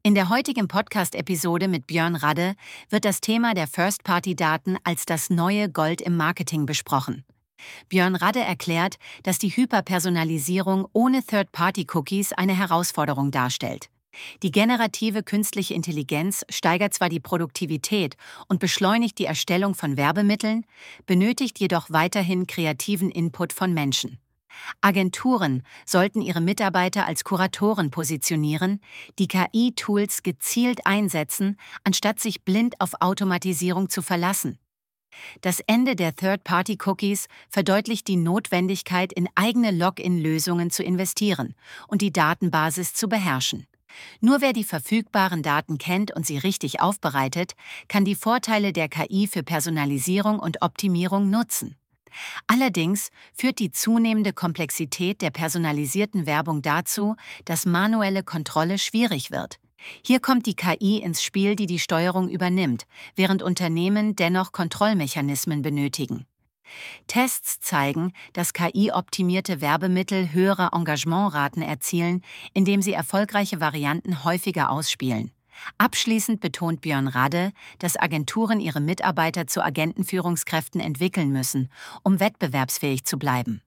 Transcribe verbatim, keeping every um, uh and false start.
In der heutigen Podcast-Episode mit Björn Radde wird das Thema der First-Party-Daten als das neue Gold im Marketing besprochen. Björn Radde erklärt, dass die Hyperpersonalisierung ohne Third-Party-Cookies eine Herausforderung darstellt. Die generative künstliche Intelligenz steigert zwar die Produktivität und beschleunigt die Erstellung von Werbemitteln, benötigt jedoch weiterhin kreativen Input von Menschen. Agenturen sollten ihre Mitarbeiter als Kuratoren positionieren, die K I-Tools gezielt einsetzen, anstatt sich blind auf Automatisierung zu verlassen. Das Ende der Third-Party-Cookies verdeutlicht die Notwendigkeit, in eigene Login-Lösungen zu investieren und die Datenbasis zu beherrschen. Nur wer die verfügbaren Daten kennt und sie richtig aufbereitet, kann die Vorteile der K I für Personalisierung und Optimierung nutzen. Allerdings führt die zunehmende Komplexität der personalisierten Werbung dazu, dass manuelle Kontrolle schwierig wird. Hier kommt die K I ins Spiel, die die Steuerung übernimmt, während Unternehmen dennoch Kontrollmechanismen benötigen. Tests zeigen, dass K I-optimierte Werbemittel höhere Engagementraten erzielen, indem sie erfolgreiche Varianten häufiger ausspielen. Abschließend betont Björn Radde, dass Agenturen ihre Mitarbeiter zu Agentenführungskräften entwickeln müssen, um wettbewerbsfähig zu bleiben.